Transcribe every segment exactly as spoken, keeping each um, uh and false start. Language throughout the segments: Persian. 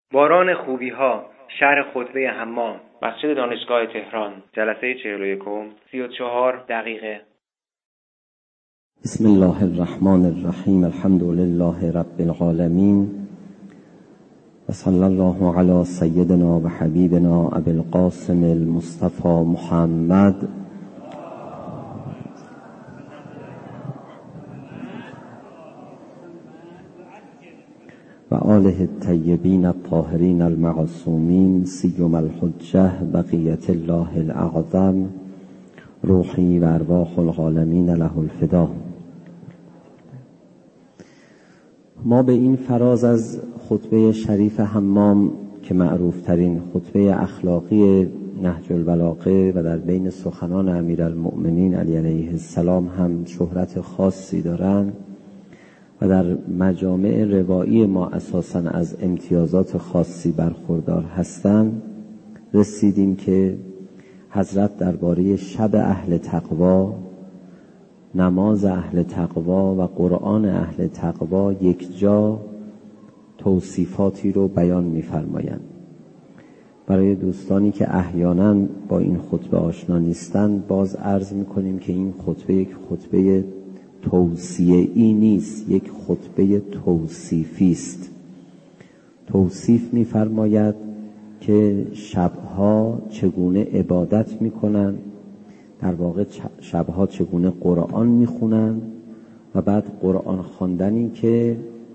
باران خوبی‌ها، شهر خطبه حمام، مسجد دانشگاه تهران، جلسه چهل و یکم، سی و چهار دقیقه. بسم الله الرحمن الرحیم. الحمد لله رب العالمین و صلی الله علی سیدنا و حبیبنا ابی القاسم المصطفى محمد و آله الطیبین الطاهرین المعصومین سیما الحجة بقیة الله الاعظم روحی و ارواح العالمین له الفدا. ما به این فراز از خطبه شریف حمام که معروف ترین خطبه اخلاقی نهج البلاغه و در بین سخنان امیرالمؤمنین علی علیه السلام هم شهرت خاصی دارند و در مجامع روایی ما اساساً از امتیازات خاصی برخوردار هستند، رسیدیم که حضرت درباره شب اهل تقوا، نماز اهل تقوا و قرآن اهل تقوا یک جا توصیفاتی رو بیان می‌فرمایند. برای دوستانی که احیانا با این خطبه آشنا نیستند باز عرض می‌کنیم که این خطبه یک خطبه توصیه‌ای نیست، یک خطبه توصیفی است. توصیف می‌فرماید که شبها چگونه عبادت می‌کنند، در واقع شبها چگونه قرآن می‌خوانند و بعد قرآن خواندنی که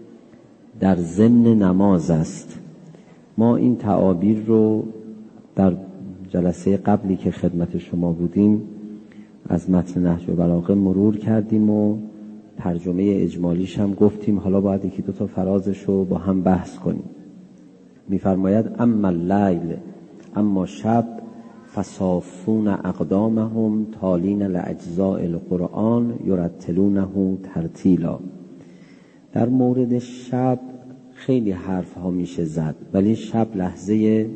در ضمن نماز است. ما این تعابیر رو در جلسه قبلی که خدمت شما بودیم از متن نهج البلاغه مرور کردیم و ترجمه اجمالیش هم گفتیم. حالا باید یکی دو تا فرازش رو با هم بحث کنیم. می‌فرماید اما اللیل، اما شب، فصافون اقدامهم تالین لاجزاء القرآن یرتلونه ترتیلا. در مورد شب خیلی حرف ها میشه زد، ولی شب لحظه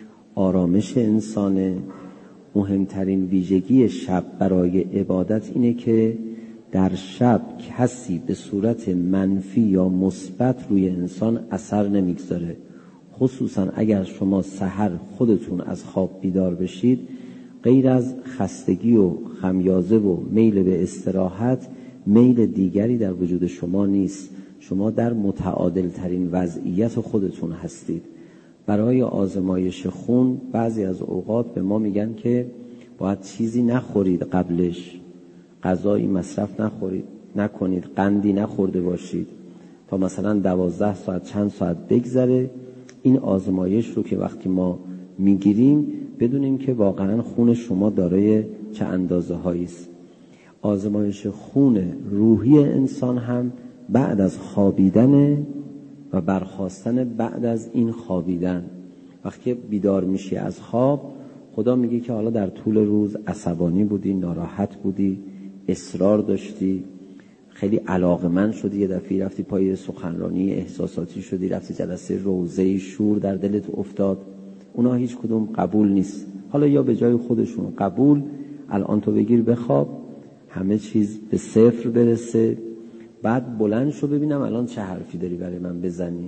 آرامش انسانه. مهمترین ویژگی شب برای عبادت اینه که در شب کسی به صورت منفی یا مثبت روی انسان اثر نمیگذاره. خصوصا اگر شما سحر خودتون از خواب بیدار بشید، غیر از خستگی و خمیازه و میل به استراحت میل دیگری در وجود شما نیست. شما در متعادل ترین وضعیت خودتون هستید. برای آزمایش خون بعضی از اوقات به ما میگن که باید چیزی نخورید، قبلش غذایی مصرف نخورید نکنید، قندی نخورده باشید تا مثلا دوازده ساعت چند ساعت بگذره. این آزمایش رو که وقتی ما میگیریم بدونیم که واقعا خون شما دارای چه اندازه هایی است. آزمایش خون روحی انسان هم بعد از خوابیدن و برخاستن بعد از این خوابیدن. وقتی بیدار میشی از خواب، خدا میگه که حالا در طول روز عصبانی بودی، ناراحت بودی، اصرار داشتی، خیلی علاقمند شدی، یه دفعه رفتی پای سخنرانی احساساتی شدی، رفتی جلسه روزه شور در دلت افتاد. اونا هیچ کدوم قبول نیست. حالا یا به جای خودشون قبول، الان تو بگیر بخواب همه چیز به صفر برسه، بعد بلند شو ببینم الان چه حرفی داری برای من بزنی.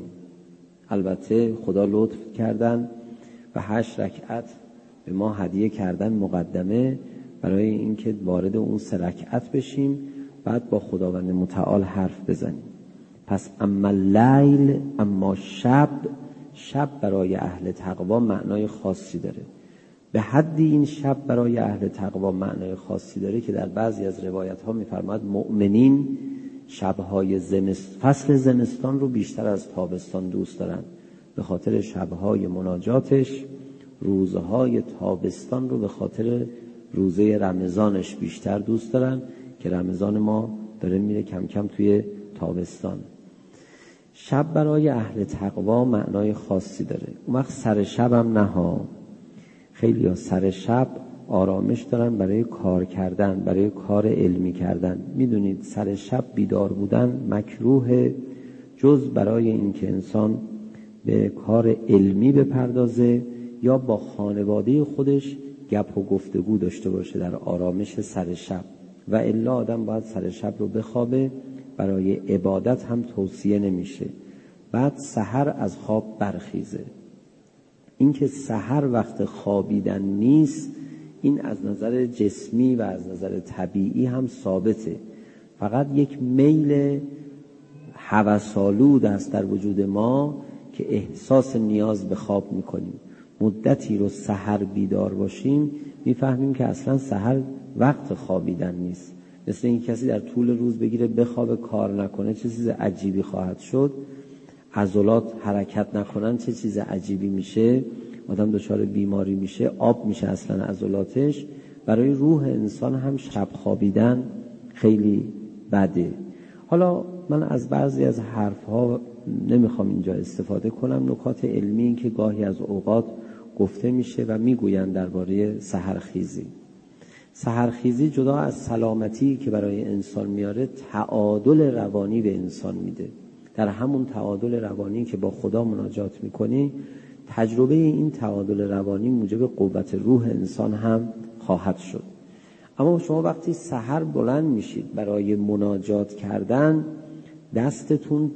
البته خدا لطف کردن و هشت رکعت به ما هدیه کردن مقدمه برای اینکه وارد اون سه رکعت بشیم، بعد با خداوند متعال حرف بزنیم. پس اما لیل، اما شب، شب برای اهل تقوا معنای خاصی داره. به حدی این شب برای اهل تقوا معنای خاصی داره که در بعضی از روایت ها می‌فرماید مؤمنین شب‌های زمست فصل زمستان رو بیشتر از تابستان دوست دارن، به خاطر شب‌های مناجاتش. روزهای تابستان رو به خاطر روزه رمضانش بیشتر دوست دارن که رمضان ما داره میره کم کم توی تابستان. شب برای اهل تقوا معنای خاصی داره. اون وقت سر شب هم نه ها، خیلی ها سر شب آرامش دارن برای کار کردن، برای کار علمی کردن. میدونید سر شب بیدار بودن مکروه، جز برای اینکه انسان به کار علمی بپردازه یا با خانواده خودش گپ و گفتگو داشته باشه در آرامش سر شب، و الا آدم باید سر شب رو بخوابه. برای عبادت هم توصیه نمیشه. بعد سحر از خواب برخیزه. اینکه سحر وقت خوابیدن نیست، این از نظر جسمی و از نظر طبیعی هم ثابته. فقط یک میل هوس‌آلود است در وجود ما که احساس نیاز به خواب میکنیم. مدتی رو سحر بیدار باشیم میفهمیم که اصلا سحر وقت خوابیدن نیست. مثل این کسی در طول روز بگیره بخوابه کار نکنه چه چیز عجیبی خواهد شد، عضلات حرکت نکنن چه چیز عجیبی میشه، آدم دچار بیماری میشه، آب میشه اصلا عضلاتش. برای روح انسان هم شب خوابیدن خیلی بده. حالا من از بعضی از حرفها نمیخوام اینجا استفاده کنم، نکات علمی که گاهی از اوقات گفته میشه و میگوین درباره سحرخیزی. سحرخیزی جدا از سلامتی که برای انسان میاره، تعادل روانی به انسان میده. در همون تعادل روانی که با خدا مناجات میکنی، تجربه این تعادل روانی موجب قوت روح انسان هم خواهد شد. اما شما وقتی سحر بلند میشید برای مناجات کردن، دستتون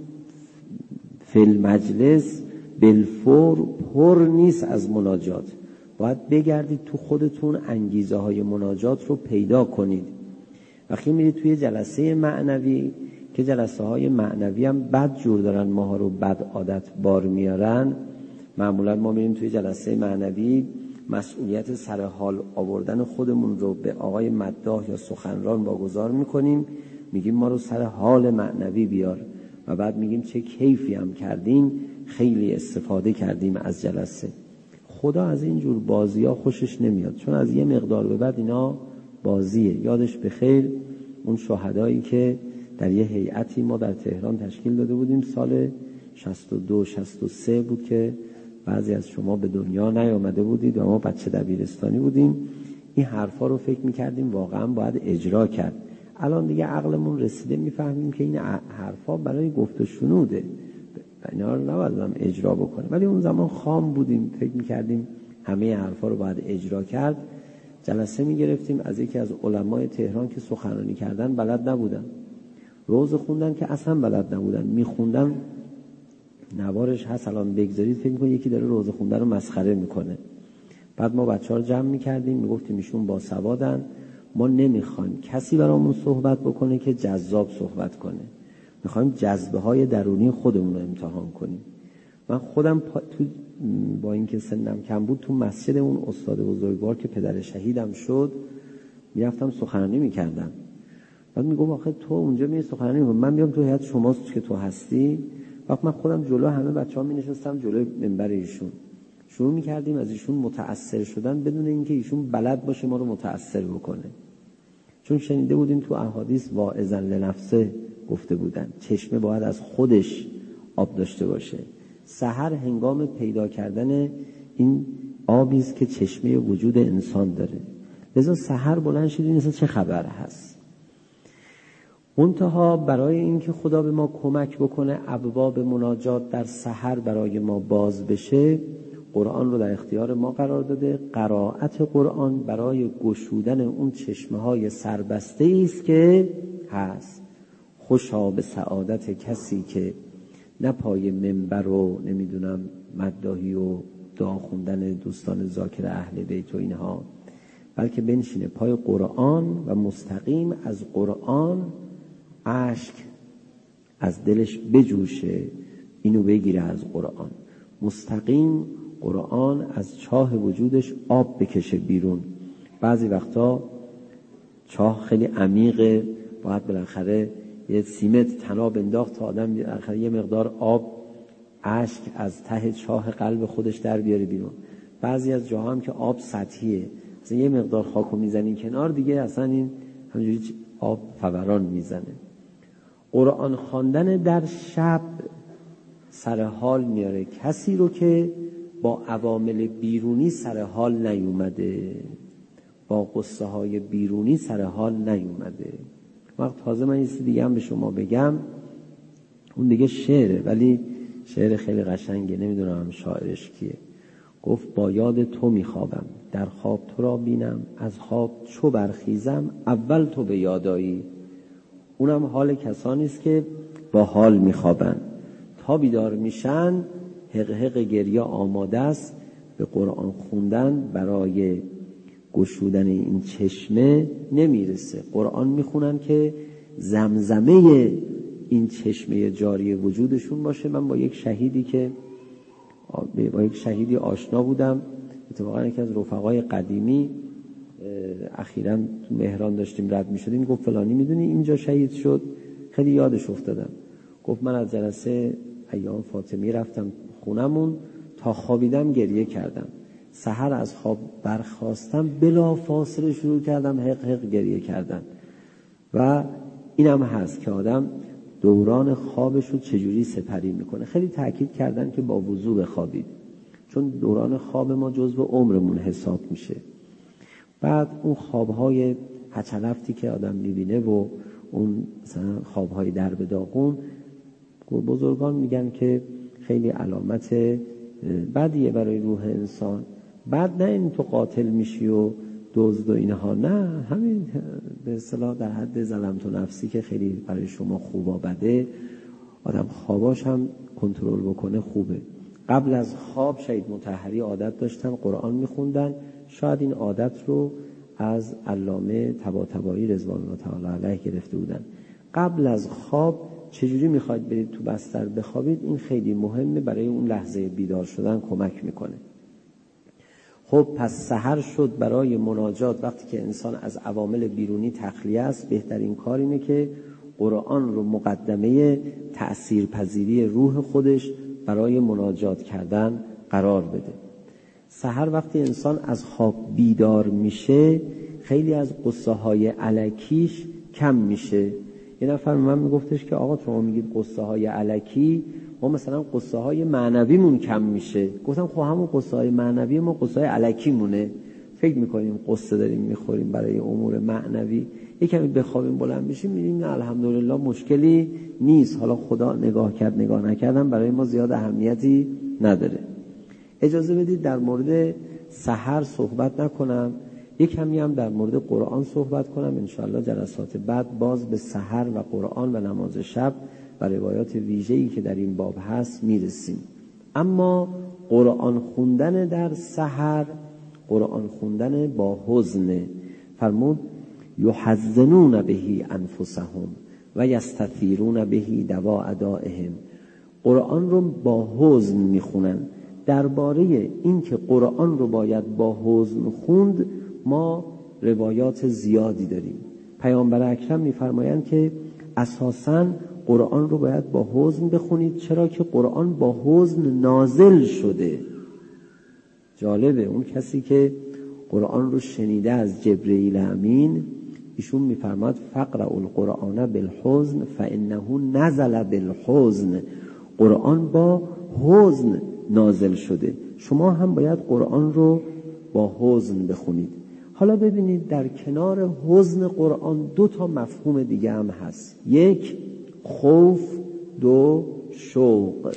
فی المجلس بالفور پر نیست از مناجات. باید بگردید تو خودتون انگیزه های مناجات رو پیدا کنید. وقتی میرید توی جلسه معنوی که جلسه های معنوی هم بد جور دارن ماها رو بد عادت بار میارن، معمولا ما میریم توی جلسه معنوی مسئولیت سر حال آوردن خودمون رو به آقای مداح یا سخنران واگذار میکنیم، میگیم ما رو سر حال معنوی بیار و بعد میگیم چه کیفی هم کردیم، خیلی استفاده کردیم از جلسه. خدا از این جور بازی ها خوشش نمیاد، چون از یه مقدار به بعد اینا بازیه. یادش بخیر اون شهدایی که در یه هیئتی ما در تهران تشکیل داده بودیم، سال شصت و دو شصت و سه بود که بعضی از شما به دنیا نیامده بودید و ما بچه دبیرستانی بودیم. این حرفا رو فکر میکردیم واقعا باید اجرا کرد. الان دیگه عقلمون رسیده میفهمیم که این حرفا برای گفت و شنوده، اینا رو نباید هم اجرا بکنه. ولی اون زمان خام بودیم، فکر میکردیم همه حرفا رو باید اجرا کرد. جلسه میگرفتیم از یکی از علمای تهران که سخنرانی کردن بلد نبودن، روز خوندن که اصلا بلد نبودن، میخوندن نوارش هست الان بگذارید فکر میکنید یکی داره روز خوندن رو مسخره میکنه. بعد ما بچه‌ها رو جمع میکردیم میگفتیم ایشون باسوادن، ما نمیخوایم کسی برامون صحبت بکنه که جذاب صحبت کنه، میخوایم جذبه های درونی خودمون رو امتحان کنیم. من خودم پا... تو... با اینکه سنم کم بود تو مسجد اون استاد بزرگوار که پدر شهیدم شد میرفتم سخنرانی میکردم. بعد میگم آخه تو اونجا میری سخنرانی میکنی، من میام تو هیئت شماست که تو هستی. وقت من خودم جلو همه بچه‌ها می‌نشستم جلوی منبر ایشون، شروع می‌کردیم از ایشون متأثر شدن بدون اینکه ایشون بلد باشه ما رو متأثر بکنه. چون شنیده بودیم تو احادیث واعظاً لنفسه گفته بودن چشمه باید از خودش آب داشته باشه. سحر هنگام پیدا کردن این آبی است که چشمه وجود انسان داره. لذا سحر بلند شدین اصلا چه خبر هست. منتها برای اینکه خدا به ما کمک بکنه ابواب مناجات در سحر برای ما باز بشه، قرآن رو در اختیار ما قرار داده. قرائت قرآن برای گشودن اون چشمه های سربسته است که هست. خوشا به سعادت کسی که نه پای منبر و نمیدونم مداحی و دعا خوندن دوستان ذاکر اهل بیت و اینها، بلکه بنشینه پای قرآن و مستقیم از قرآن اشک از دلش بجوشه، اینو بگیره از قرآن، مستقیم قرآن از چاه وجودش آب بکشه بیرون. بعضی وقتا چاه خیلی عمیقه، باید بالاخره یه سیمت تناب انداخت تا آدم بالاخره یه مقدار آب اشک از ته چاه قلب خودش در بیاره بیرون. بعضی از جاها هم که آب سطحیه، مثلا یه مقدار خاکو میزنین کنار دیگه اصلا این همینجوری آب فوران میزنه. قرآن خواندن در شب سر حال میاره کسی رو که با عوامل بیرونی سر حال نیومده، با قصه های بیرونی سر حال نیومده. وقت تازه من یه چیز دیگه هم به شما بگم، اون دیگه شعره ولی شعر خیلی قشنگه، نمیدونم شاعرش کیه. گفت با یاد تو میخوابم، در خواب تو را بینم، از خواب چو برخیزم اول تو به یادایی. اونم حال کسانی است که با حال میخوابن، تا بیدار میشن حق حق گریه آماده است، به قرآن خوندن برای گشودن این چشمه نمیرسه. قرآن میخونن که زمزمه این چشمه جاری وجودشون باشه. من با یک شهیدی که با یک شهیدی آشنا بودم، اتفاقا یکی از رفقای قدیمی، اخیراً تو مهران داشتیم رد میشدیم، گفت فلانی میدونی اینجا شهید شد؟ خیلی یادش افتادم. گفت من از جلسه ایام فاطمی رفتم خونمون، تا خوابیدم گریه کردم، سحر از خواب برخاستم بلا فاصله شروع کردم حق حق گریه کردن. و اینم هست که آدم دوران خوابش رو چجوری سپری میکنه. خیلی تاکید کردن که با وضو بخوابید، چون دوران خواب ما جزو عمرمون حساب میشه. بعد اون خوابهای هچلفتی که آدم میبینه و اون مثلا خوابهای در به داغون، بزرگان میگن که خیلی علامت بدیه برای روح انسان. بعد نه این تو قاتل میشی و دزد و اینها، نه، همین به اصطلاح در حد ظلمت و نفسی که خیلی برای شما خوب و بده، آدم خواباش هم کنترل بکنه خوبه. قبل از خواب شهید مطهری عادت داشتن قرآن میخوندن. شاید این عادت رو از علامه طباطبایی رضوان الله تعالی علیه گرفته بودن. قبل از خواب چجوری میخواید برید تو بستر بخوابید، این خیلی مهمه، برای اون لحظه بیدار شدن کمک میکنه. خب پس سحر شد برای مناجات. وقتی که انسان از عوامل بیرونی تخلیه است، بهترین کار اینه که قرآن رو مقدمه تأثیرپذیری روح خودش برای مناجات کردن قرار بده. سحر وقتی انسان از خواب بیدار میشه، خیلی از قصه های الکیش کم میشه. یه نفر من میگفتش که آقا شما میگید قصه های الکی، ما مثلا قصه های معنویمون کم میشه. گفتم خب همون قصه های معنوی ما قصه های الکی مونه. فکر میکنیم قصه داریم میخوریم برای امور معنوی، یکمی بخوابیم بلند بشیم میبینیم نه الحمدلله مشکلی نیست، حالا خدا نگاه کرد نگاه نکردم برای ما زیاد اهمیتی نداره. اجازه بدید در مورد سحر صحبت نکنم، یک کمی هم در مورد قرآن صحبت کنم. انشاءالله جلسات بعد باز به سحر و قرآن و نماز شب و روایات ویژه‌ای که در این باب هست میرسیم. اما قرآن خوندن در سحر، قرآن خوندن با حزن، فرمود یحزنون بهی انفسهم و یستثیرون بهی دواء دائهم. قرآن رو با حزن میخونن. درباره این که قرآن رو باید با حزن خوند ما روایات زیادی داریم. پیامبر اکرم میفرمایند که اساساً قرآن رو باید با حزن بخونید، چرا که قرآن با حزن نازل شده. جالبه، اون کسی که قرآن رو شنیده از جبرئیل امین، ایشون میفرماد فقرأ القرآن بالحزن فانه نزل بالحزن. قرآن با حزن نازل شده، شما هم باید قرآن رو با حزن بخونید. حالا ببینید در کنار حزن قرآن دو تا مفهوم دیگه هم هست. یک خوف، دو شوق.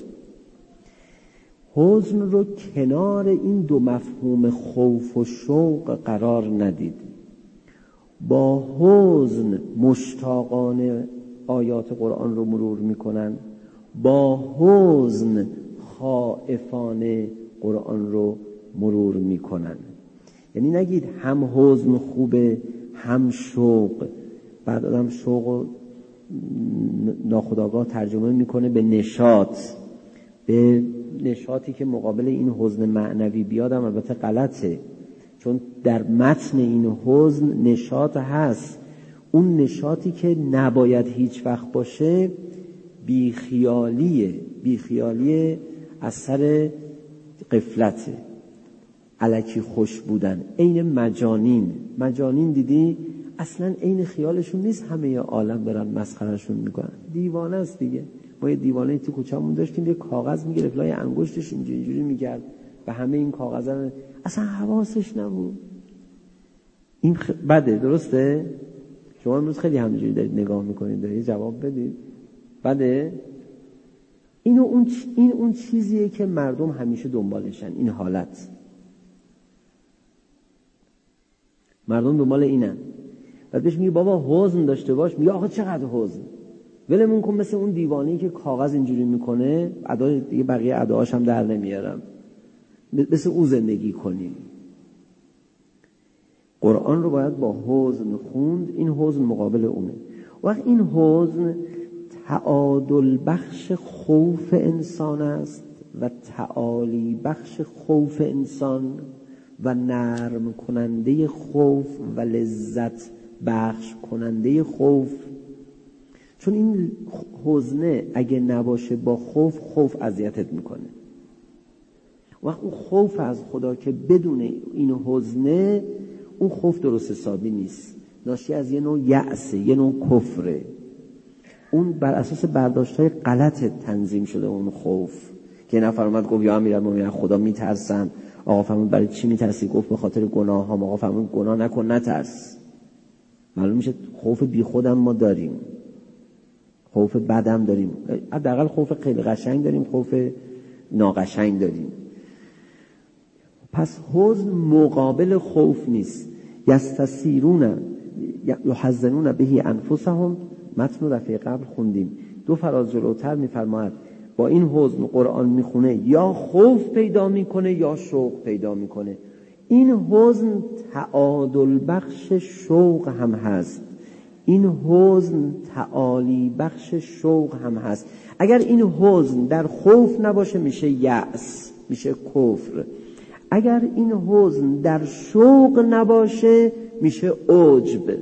حزن رو کنار این دو مفهوم خوف و شوق قرار ندید. با حزن مشتاقانه آیات قرآن رو مرور میکنن، با حزن خائفانه قرآن رو مرور میکنن. یعنی نگید هم حزن خوبه هم شوق. بعد آدم شوق و ناخودآگاه ترجمه میکنه به نشاط، به نشاطی که مقابل این حزن معنوی بیادم. البته غلطه، چون در متن این حزن نشاط هست. اون نشاطی که نباید هیچ وقت باشه بیخیالیه. بیخیالی اثر غفلته، الکی خوش بودن، عین مجانین. مجانین دیدی اصلا عین خیالشون نیست، همه عالم برن مسخرهشون میکنن. دیوانه است دیگه. ما یه دیوانه تو کوچه‌مون داشتیم، یه کاغذ میگرفت لای انگشتش اینجوری اینجوری میکرد و همه این کاغذا اصلا حواسش نبود. این خ... بده، درسته؟ شما امروز خیلی همینجوری دارید نگاه میکنید، دارید جواب بدید. بده؟ اینو اون چ... این اون چیزیه که مردم همیشه دنبالشن، این حالت. مردم دنبال اینن. بعد بهش میگه بابا حزن داشته باش، میگه آخه چقدر حزن، ولمون کن. مثل اون دیوانه‌ای که کاغذ اینجوری میکنه، ادا دیگه بقیه اداهاش هم در نمیارم. مثل او زندگی کنیم. قرآن رو باید با حزن خوند. این حزن مقابل اونه. وقت این حزن تعادل بخش خوف انسان است و تعالی بخش خوف انسان و نرم کننده خوف و لذت بخش کننده خوف. چون این حزنه اگه نباشه با خوف، خوف اذیتت میکنه. وقت اون خوف از خدا که بدون این حزنه، اون خوف درست حسابی نیست، ناشی از یه نوع یأسه، یه نوع کفره. اون بر اساس برداشت‌های غلط تنظیم شده اون خوف. که نفر اومد گفت یا امیرالمومنین خدا میترسم. آقا فرمود برای چی میترسی؟ گفت به خاطر گناهام. آقا فرمود گناه نکن، نترس. معلوم میشه خوف بی خودم ما داریم، خوف بدم داریم، حداقل خوف خیلی قشنگ داریم، خوف ناقشنگ داریم. پس حزن مقابل خوف نیست. یستسیرون یحزنون به انفسهم، متن دفعه قبل خوندیم. دو فراز جلوتر میفرماید با این حزن قرآن میخونه یا خوف پیدا میکنه یا شوق پیدا میکنه. این حزن تعادل بخش شوق هم هست، این حزن تعالی بخش شوق هم هست. اگر این حزن در خوف نباشه میشه یأس، میشه کفر. اگر این حزن در شوق نباشه میشه عجب،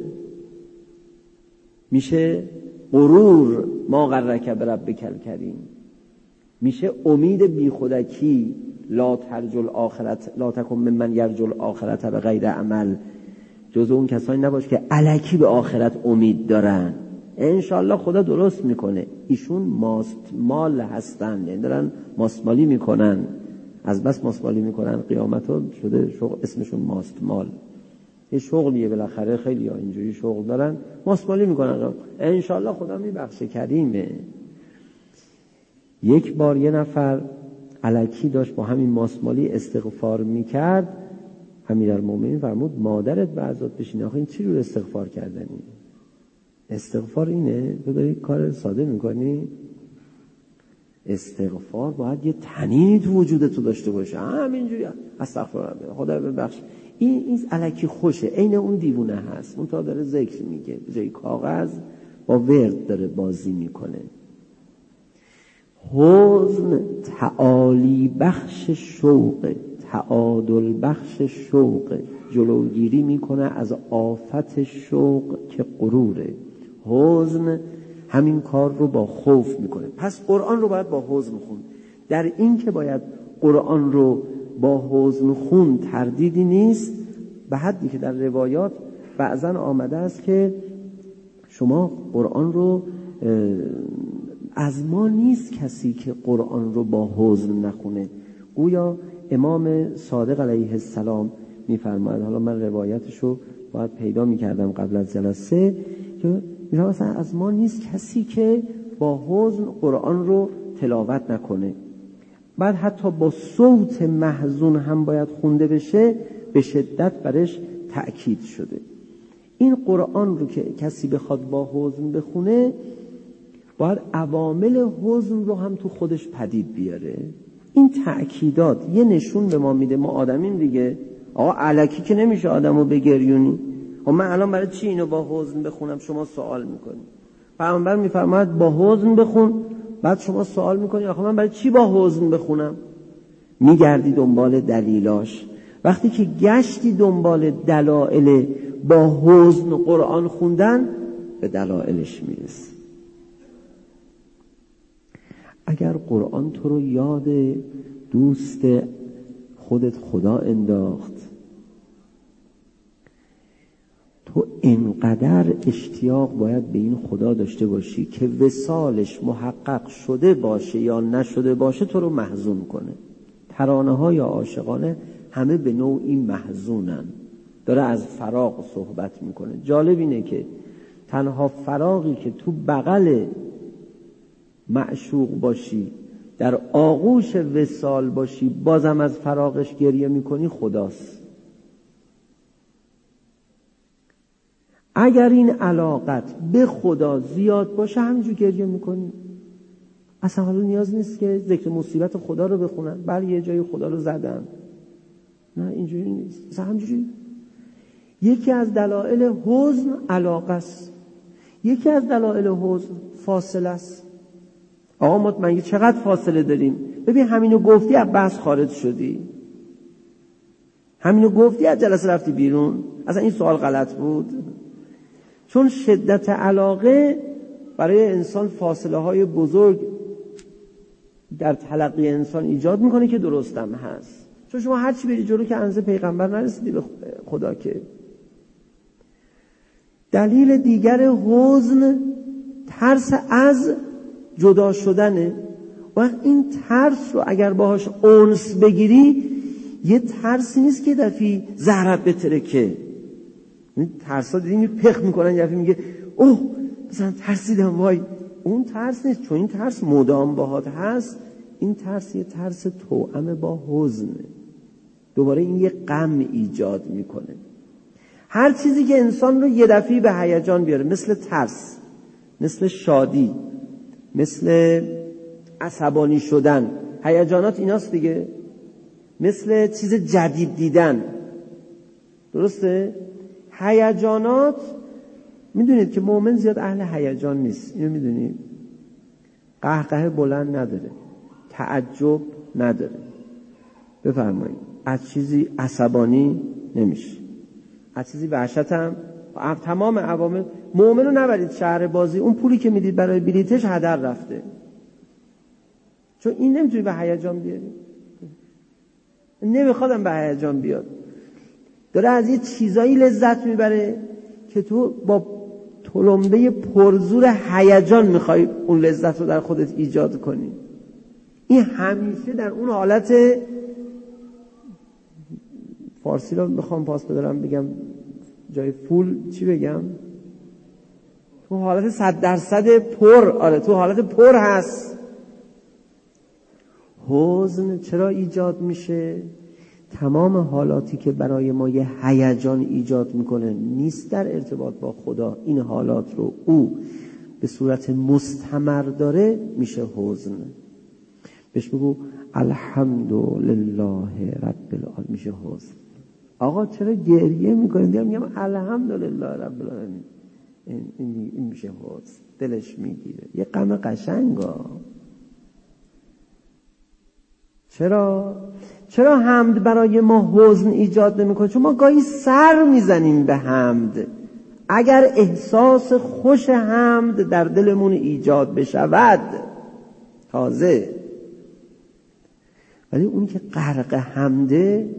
میشه غرور، ما غرک بربک الکریم، میشه امید بی خودکی، لا ترجو الاخرت، لا تکن ممن یرجو الاخرت بغیر عمل. جز اون کسانی نباش که الکی به آخرت امید دارن، انشالله خدا درست میکنه. ایشون ماستمال هستن، یعنی دارن ماستمالی میکنن، از بس ماستمالی میکنن قیامتا شده شغل اسمشون ماستمال. یه شغلیه بالاخره، خیلی ها اینجوری شغل دارن، ماستمالی میکنن، انشالله خدا میبخشه، کریمه. یک بار یه نفر الکی داشت با همین ماستمالی استغفار میکرد. امیرالمومنین فرمود مادرت به عزت بشینه. آخه این چی رو استغفار کردنی؟ استغفار اینه؟ تو داری کار ساده میکنی؟ استغفار باید یه تنینی تو وجودت تو داشته باشه. همینجوری استغفرالله خدا ببخش. این این الکی خوشه، عین اون دیوونه هست، اون تا داره ذکر میگه، به جای کاغذ با ورد داره بازی میکنه. حزن تعالی بخش شوق، تعادل بخش شوق، جلوگیری میکنه از آفت شوق که غروره. حزن همین کار رو با خوف میکنه. پس قرآن رو باید با حزن خوند. در این که باید قرآن رو با حزن خوند تردیدی نیست، به حدی که در روایات بعضن آمده است که شما قرآن رو، از ما نیست کسی که قرآن رو با حزن نخونه. گویا امام صادق علیه السلام میفرماید، حالا من روایتش رو باید پیدا میکردم قبل از جلسه، که میفرماید از ما نیست کسی که با حزن قرآن رو تلاوت نکنه. بعد حتی با صوت محزون هم باید خونده بشه، به شدت برش تأکید شده. این قرآن رو که کسی بخواد با حزن بخونه، باید عوامل حزن رو هم تو خودش پدید بیاره. این تأکیدات یه نشون به ما میده، ما آدمیم دیگه. آقا الکی که نمیشه آدمو بگریونی. خب من الان برای چی اینو با حزن بخونم؟ شما سوال میکنی. پیامبر میفرماید با حزن بخون، بعد شما سوال میکنی آخه من برای چی با حزن بخونم؟ میگردی دنبال دلیلاش. وقتی که گشتی دنبال دلایل با حزن قرآن خوندن، به دلایلش میرسی. اگر قرآن تو رو یاد دوست خودت خدا انداخت، تو اینقدر اشتیاق باید به این خدا داشته باشی که وصالش محقق شده باشه یا نشده باشه تو رو محزون کنه. ترانه های عاشقانه همه به نوعی محزونن، داره از فراق صحبت میکنه. جالب اینه که تنها فراقی که تو بغل معشوق باشی، در آغوش وصال باشی، بازم از فراقش گریه میکنی، خداست. اگر این علاقت به خدا زیاد باشه همینجور گریه میکنی. اصلا حالا نیاز نیست که ذکر مصیبت خدا رو بخونن، بله یه جای خدا رو زدن، نه اینجوری نیست. مثلا همجوری یکی از دلایل حزن علاقه است، یکی از دلایل حزن فاصله است. آقا مطمئنی چقدر فاصله داریم؟ ببین همینو گفتی از بحث خارج شدی، همینو گفتی از جلسه رفتی بیرون. اصلا این سوال غلط بود، چون شدت علاقه برای انسان فاصله های بزرگ در تلقی انسان ایجاد میکنه که درستم هست. چون شما هر چی بری جلو که اندازه پیغمبر نرسیدی به خدا. که دلیل دیگر حزن ترس از جدا شدنه. و این ترس رو اگر باهاش انس بگیری، یه ترسی نیست که دفعی زهرت بترکه. این ترسا دیدین پخ میکنن، یه دفعه میگه اوه مثلا ترسیدم وای. اون ترس نیست، چون این ترس مدام باهات هست. این ترس یه ترس توأم با حزنه. دوباره این یه غم ایجاد میکنه. هر چیزی که انسان رو یه دفعه به هیجان بیاره، مثل ترس، مثل شادی، مثل عصبانی شدن، هیجانات ایناست دیگه. مثل چیز جدید دیدن، درسته؟ هیجانات، میدونید که مؤمن زیاد اهل هیجان نیست، اینو میدونید. قهقه بلند نداره، تعجب نداره. بفرمایید از چیزی عصبانی نمیشه، از چیزی وحشت هم. تمام عوامل. مؤمنو نبرید شهر بازی، اون پولی که میدید برای بلیتش هدر رفته، چون این نمیتونی به هیجان بیاری. نمیخوادم به هیجان بیاد، داره از یه چیزایی لذت میبره که تو با تلمبه پرزور هیجان میخوای اون لذت رو در خودت ایجاد کنی. این همیشه در اون حالت، فارسی رو بخوام پاس بدارم بگم جای فول چی بگم، تو حالت صد درصد پر. آره تو حالت پر هست. حزن چرا ایجاد میشه؟ تمام حالاتی که برای ما یه هیجان ایجاد میکنه نیست در ارتباط با خدا. این حالات رو او به صورت مستمر داره، میشه حزن. بهش بگو الحمدلله رب العالمین، میشه حزن. آقا چرا گریه میکنید؟ میگم الحمدلله رب العالمین، این, این, این میشه حزن. دلش میگیره، یه غم قشنگا. چرا؟ چرا حمد برای ما حزن ایجاد نمیکنه؟ چون ما گاهی سر میزنیم به حمد. اگر احساس خوش حمد در دلمون ایجاد بشود تازه، ولی اون که غرق حمده.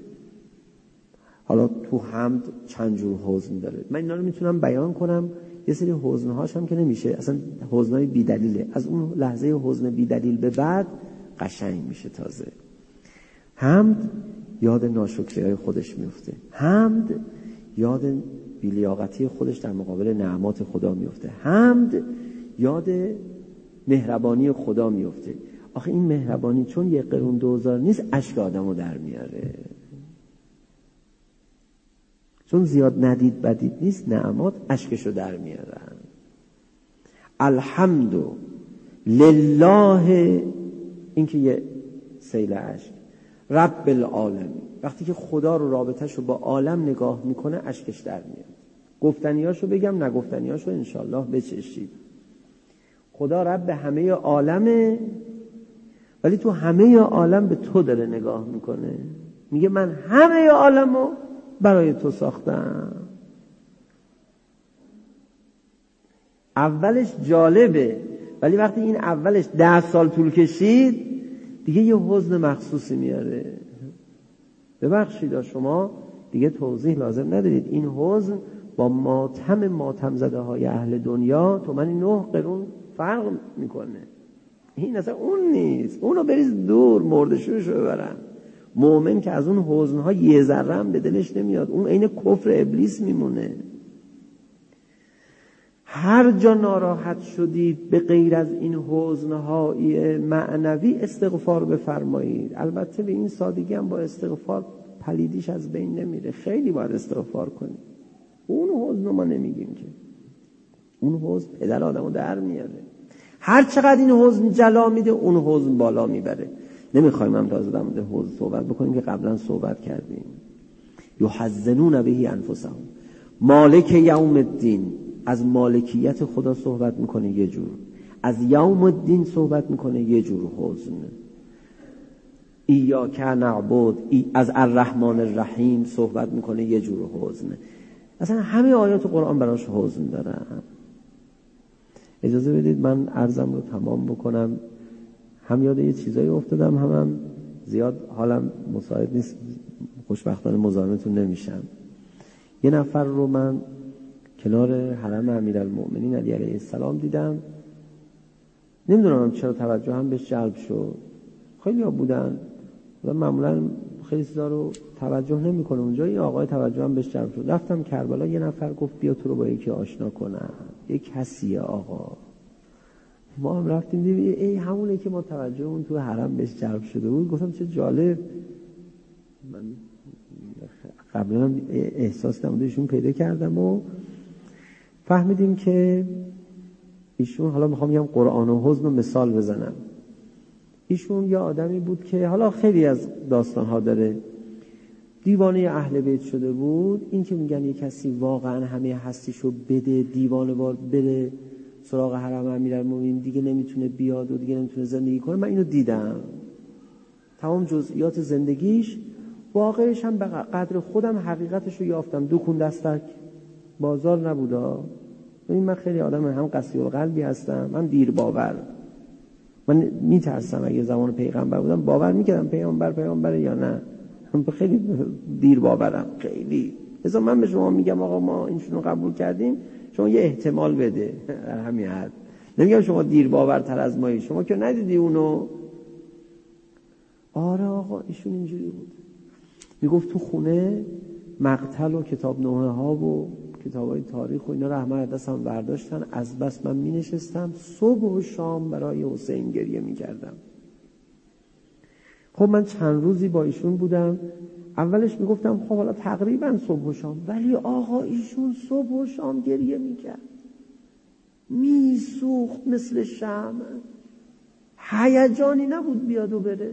حالا تو حمد چند جور حزن داره، من اینا رو میتونم بیان کنم. یه سری حزنهاش هم که نمیشه، اصلا حزنهای بی دلیله. از اون لحظه حزن بی دلیل به بعد قشنگ میشه تازه. حمد یاد ناشکریهای خودش میفته، حمد یاد بی‌لیاقتی خودش در مقابل نعمات خدا میفته، حمد یاد مهربانی خدا میفته. آخه این مهربانی چون یه قرون دوزار نیست، اشک آدمو در میاره. چون زیاد ندید بدید نیست، نعمات اشکشو در میارن. الحمد لله، این که یه سیل اشک. رب العالمین، وقتی که خدا رو رابطه‌شو با عالم نگاه میکنه اشکش در میاد. گفتنیاشو بگم نگفتنیاشو انشالله بچشید. خدا رب همه عالمه، ولی تو همه عالم به تو داره نگاه میکنه، میگه من همه عالمو برای تو ساختم. اولش جالبه، ولی وقتی این اولش ده سال طول کشید دیگه یه حزن مخصوصی میاره. ببخشید شما دیگه توضیح لازم ندارید. این حزن با ماتم ماتم زده های اهل دنیا تو من نه قرون فرق میکنه. این اصلا اون نیست، اونو بریز دور، مردشورشو ببرن. مؤمن که از اون حزنها یه ذره هم به دلش نمیاد، اون عین کفر ابلیس میمونه. هر جا ناراحت شدید به غیر از این حزنهای معنوی استغفار بفرمایید. البته به این سادگی هم با استغفار پلیدیش از بین نمیره، خیلی باید استغفار کنید. اون حزن ما نمیگیم که، اون حزن پدر آدمو در میاره. هر چقدر این حزن جلا میده اون حزن بالا میبره. نمیخوایم هم تازه در مورد حوض صحبت بکنیم که قبلا صحبت کردیم. یحزنون به انفسهم. مالک یوم الدین، از مالکیت خدا صحبت میکنه یه جور، از یوم الدین صحبت میکنه یه جور حزن. ایاک نعبد، ای از الرحمن الرحیم صحبت میکنه یه جور حزن. اصلا همه آیات قرآن براش حزن داره. اجازه بدید من عرضم رو تمام بکنم. هم یاد یه چیزایی افتادم، هم, هم زیاد حالم مساعد نیست، خوشبختانه مزاحمتون نمیشم. یه نفر رو من کنار حرم امیرالمؤمنین علی علیه السلام دیدم. نمیدونم چرا توجه هم بهش جلب شد. خیلی ها بودن و معمولا خیلی چیزا رو توجه نمیکنه اونجا. این آقای توجه هم بهش جلب شد. رفتم کربلا، یه نفر گفت بیا تو رو با یکی آشنا کنم. یک کسیه آقا. ما هم رفتیم دیدیم ای همونه که ما توجه اون تو حرم بهش جلب شده بود. گفتم چه جالب. من قبلا احساس نمودشون پیدا کردم و فهمیدیم که ایشون، حالا میخوام بگم قرآن و حزن رو مثال بزنم، ایشون یه آدمی بود که حالا خیلی از داستانها داره، دیوانه اهل بیت شده بود. این که میگن یه کسی واقعا همه هستیشو بده دیوانه وار بره سراغ حرم امیرالمومنین، دیگه نمیتونه بیاد و دیگه نمیتونه زندگی کنه. من اینو دیدم، تمام جزئیات زندگیش، واقعش هم به قدر خودم حقیقتش رو یافتم. دکون دستک بازار نبودا. ببین من خیلی آدم هم قسی القلبی هستم، من دیر باور. من میترسم اگه زمان پیغمبر بودم باور میکردم پیغمبر پیغمبره یا نه. من خیلی دیر باورم خیلی. لذا من به شما میگم آقا ما اینشونو قبول کردیم، شما یه احتمال بده در همین حد. نمیگم شما دیر باورتر از مایی، شما که ندیدی اونو. آره آقا ایشون اینجوری بود. میگفت تو خونه مقتل و کتاب نوحه ها و کتابای تاریخ و اینا رو همه دستم برداشتن، از بس من می نشستم صبح و شام برای حسین گریه می کردم. خب من چند روزی با ایشون بودم. اولش می گفتم خب حالا تقریبا صبح و شام، ولی آقا ایشون صبح و شام گریه می کرد، می سوخت مثل شمع، هیجانی نبود بیاد و بره.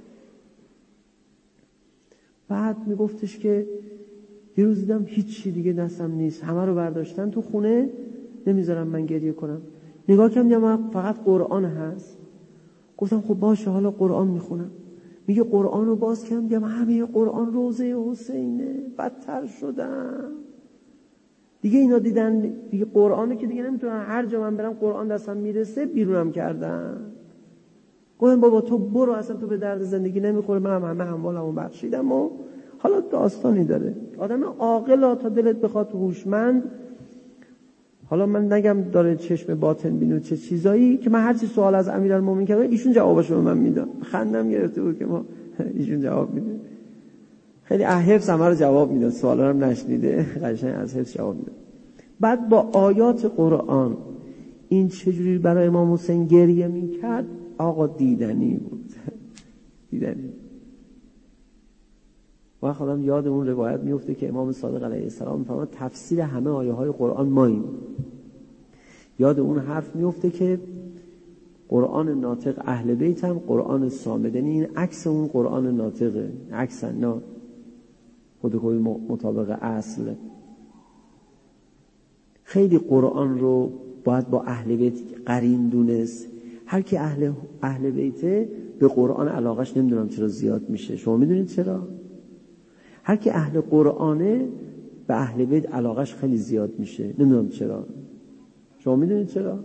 بعد می گفتش که یه روز دیدم هیچی دیگه دستم نیست، همه رو برداشتن تو خونه، نمیذارم من گریه کنم. نگاه کردم دیدم فقط قرآن هست. گفتم خب باشه حالا قرآن میخونم. میگه قرآن رو باز کردم دیدم همه قرآن روزه حسینه. بدتر شدم دیگه. اینا دیدن دیگه قرآنو که دیگه نمیتونن، هر جا من برم قرآن دستم میرسه بیرونم کردن. گفتم بابا تو برو، اصلا تو به درد زندگی نمیخوره، من هم همه هموالمو بخشیدم. و حالا داستانی داره. آدم عاقل تا دلت بخواد هوشمند، حالا من نگم داره چشم باطن بینو چه چیزایی، که من هر چی سوال از امیرالمومنین کردم ایشون جوابشو به من میداد. خندم گرفته بود که ما ایشون جواب میده. خیلی حفظ همه رو جواب میداد، سوالا هم نشنیده، قشنگ از حفظ جواب میداد. بعد با آیات قرآن این چجوری برای امام حسین گریه میکرد آقا دیدنی بود. دیدنی. و خودم یاد اون روایت میفته که امام صادق علیه السلام میفرماد تفسیر همه آیه های قرآن ماییم. یاد اون حرف میفته که قرآن ناطق اهل بیت هم قرآن صامدنی، این عکس اون قرآن ناطقه، عکس نه خودکوی مطابق اصل. خیلی قرآن رو باید با اهل بیت قرین دونست. هر کی اهل اهل بیته به قرآن علاقش نمیدونم چرا زیاد میشه. شما میدونید چرا؟ هر کی اهل قرآنه به اهل بیت علاقش خیلی زیاد میشه. نمیدونم چرا. شما میدونید چرا؟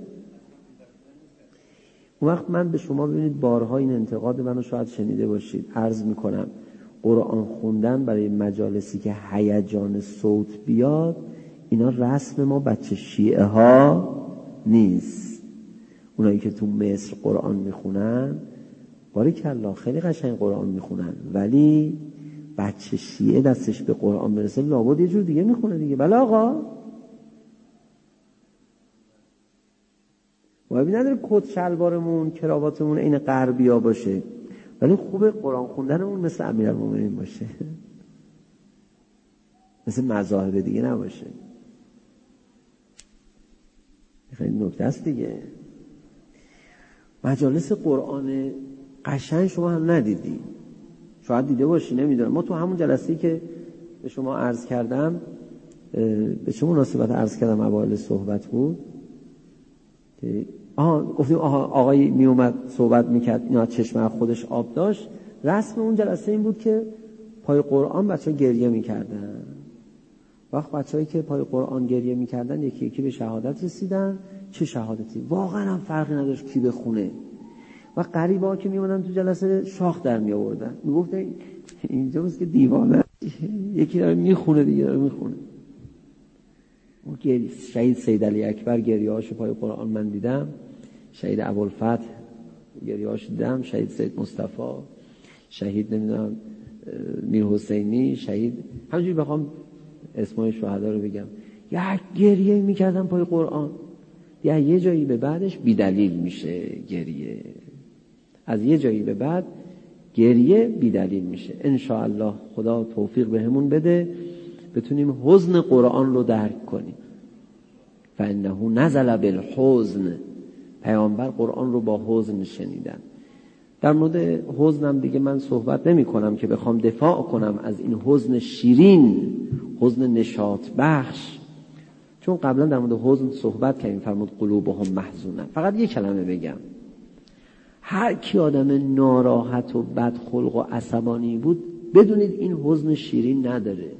اون وقت من به شما ببینید بارها این انتقاد منو شاید شنیده باشید، عرض میکنم قرآن خوندن برای مجالسی که هیجان صوت بیاد، اینا رسم ما بچه شیعه ها نیست. اونایی که تو مصر قرآن میخونن باریکالله خیلی قشنگ قرآن میخونن، ولی بچه شیعه دستش به قرآن برسه لابد یه جور دیگه میخونه دیگه. بله آقا مهم نداره کت شلوارمون کراواتمون این غربیا باشه، ولی خوبه قرآن خوندنمون مثل امیرالمومنین باشه، مثل مذاهب دیگه نباشه. خیلی نکته است دیگه. مجالس قرآن قشنگ شما هم ندیدی، شاید دیده باشی نمیدونم. ما تو همون جلسه‌ای که به شما عرض کردم، به چه مناسبت عرض کردم اوایل صحبت بود، آها گفتیم آها آقایی می اومد صحبت میکرد، اینا چشم خودش آب داشت. رسم اون جلسه این بود که پای قرآن بچه‌ها گریه میکردن. وقت بچه‌هایی که پای قرآن گریه میکردن یکی یکی به شهادت رسیدن. چه شهادتی؟ واقعا هم فرقی نداشت کی بخونه. و غریبا که میومدن تو جلسه شاخ در می آوردن، میگفتن اینجا بس که دیوانه، یکی داره میخونه دیگه داره میخونه. اون که شهید سید علی اکبر گریه‌هاشو پای قرآن من دیدم، شهید ابوالفتح گریه‌هاشو دیدم، شهید سید مصطفی، شهید نمیدونم میر حسینی، شهید همینجوری بخوام اسمای شهدا رو بگم، یک گریه میکردم پای قرآن. یا یه جایی به بعدش بی دلیل میشه گریه، از یه جایی به بعد گریه بی دلیل میشه. ان شاء الله خدا توفیق بهمون بده بتونیم حزن قرآن رو درک کنیم. فانه نزل بالحزن، پیامبر قرآن رو با حزن شنیدن. در مورد حزنم دیگه من صحبت نمی کنم که بخوام دفاع کنم از این حزن شیرین، حزن نشاط بخش، چون قبلا در مورد حزن صحبت کردیم، فرمود قلوبهم محزونه. فقط یک کلمه بگم، هر کی آدم ناراحت و بدخلق و عصبانی بود بدونید این حزن شیرین نداره.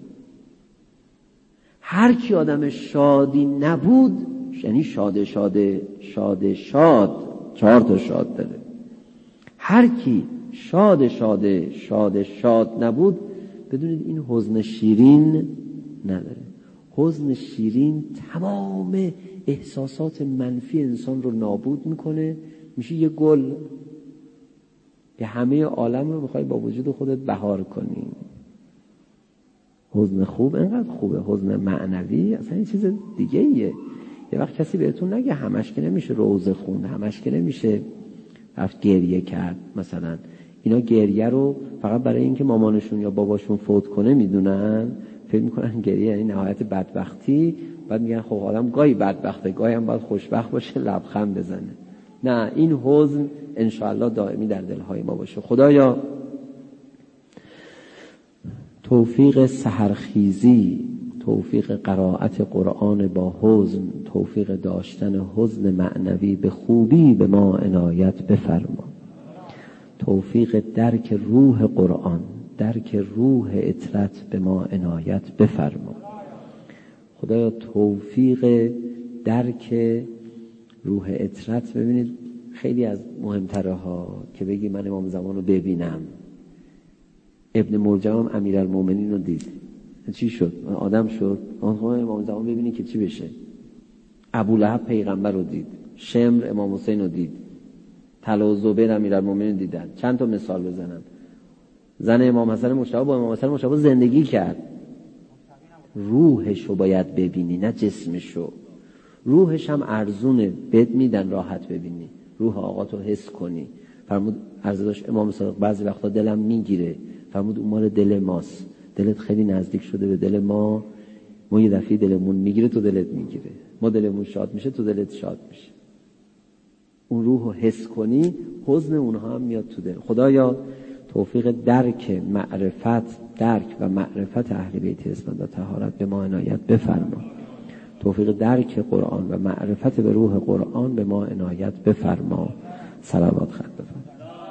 هر کی آدم شادی نبود، یعنی شاد شاد شاد شاد چهار تا شاد داره، هر کی شاد شاد شاد شاد نبود بدونید این حزن شیرین نداره. حزن شیرین تمام احساسات منفی انسان رو نابود میکنه، میشه یه گل که همه عالم رو میخوای با وجود خودت بهار کنی. حزن خوب انقدر خوبه، حزن معنوی اصلا این چیز دیگه ایه. یه وقت کسی بهتون نگه همش که نمیشه روزه خوند، همش که نمیشه رفت گریه کرد. مثلا اینا گریه رو فقط برای اینکه مامانشون یا باباشون فوت کنه میدونن، فکر میکنن گریه یعنی نهایت بدبختی. بعد میگن خب آدم گاهی بدبخته، گاهی هم باید خوشبخت باشه، لبخند بزنه. نه، این حزن انشاءالله دائمی در دلهای ما باشه. خدایا توفیق سحرخیزی، توفیق قرائت قرآن با حزن، توفیق داشتن حزن معنوی به خوبی به ما عنایت بفرما. توفیق درک روح قرآن، درک روح اطرت به ما عنایت بفرما. خدایا توفیق درک روح اطرت، ببینید خیلی از مهمتره ها که بگی من امام زمان رو ببینم. ابن مرجم هم امیرالمومنین رو دید، چی شد؟ آدم شد. آنها امام زمان ببینی که چی بشه. ابولهب پیغمبر رو دید، شمر امام حسین رو دید، طلحه و زبیر امیرالمومنین دیدن. چند تا مثال بزنم. زن امام حسن مجتبی با امام حسن مجتبی زندگی کرد. روحشو باید ببینی نه جسمشو. روحش هم ارزونه، بد میدن راحت ببینی، روح آقا تو حس کنی. فرمود عرض داشت امام صادق بعضی وقتا دلم میگیره، فرمود اون مال دل ماست، دلت خیلی نزدیک شده به دل ما، ما یه دفعه دلمون میگیره تو دلت میگیره، ما دلمون شاد میشه تو دلت شاد میشه. اون روحو حس کنی، حزن اونها هم میاد تو دل. خدایا توفیق درک معرفت، درک و معرفت اهل بیت اسمت و طهارت به ما عنایت بفرما. توفیق درک قرآن و معرفت به روح قرآن به ما عنایت بفرما. صلوات خط بفرما.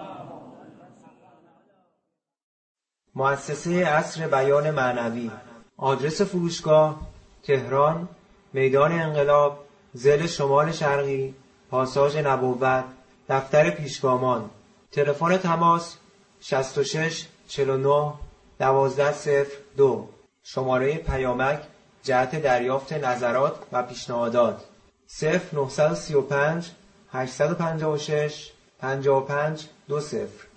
مؤسسه عصر بیان معنوی. آدرس فروشگاه تهران، میدان انقلاب، ضلع شمال شرقی، پاساژ نبوت، دفتر پیشگامان. تلفن تماس شصت و شش چهل و نه دوازده صفر دو. شماره پیامک جهت دریافت نظرات و پیشنهادات صفر نه سه پنج هشت پنج شش پنج پنج دو صفر.